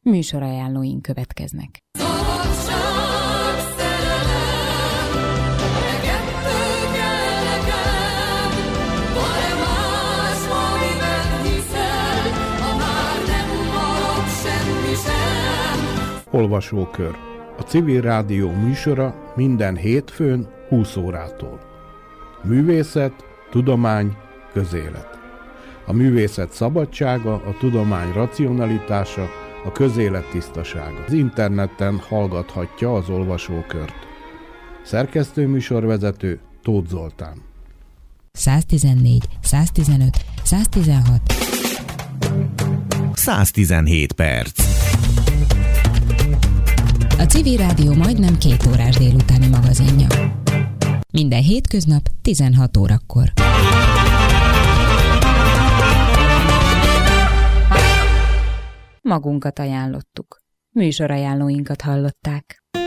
Műsorajánlóink következnek. Olvasókör. A Civil Rádió műsora minden hétfőn 20 órától. Művészet, tudomány, közélet. A művészet szabadsága, a tudomány racionalitása, a közélet tisztasága. Az interneten hallgathatja az olvasókört. Szerkesztőműsorvezető Tóth Zoltán. 114, 115, 116. 117 perc. A Civil Rádió majdnem 2 órás délutáni magazinja. Minden hétköznap 16 órakor. Magunkat ajánlottuk. Műsorajánlóinkat hallották.